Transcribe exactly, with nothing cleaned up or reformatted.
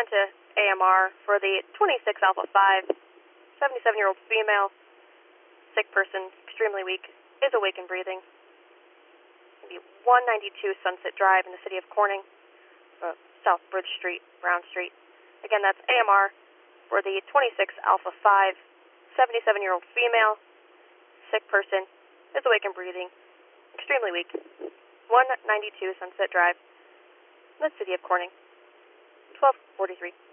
respond to A M R for the twenty-six Alpha five, seventy-seven-year-old female, sick person, extremely weak, is awake and breathing. Maybe one ninety-two Sunset Drive in the city of Corning, uh, South Bridge Street, Brown Street. Again, that's A M R for the twenty-six Alpha five, seventy-seven-year-old female, sick person, is awake and breathing, extremely weak. one ninety-two Sunset Drive in the city of Corning, twelve forty-three.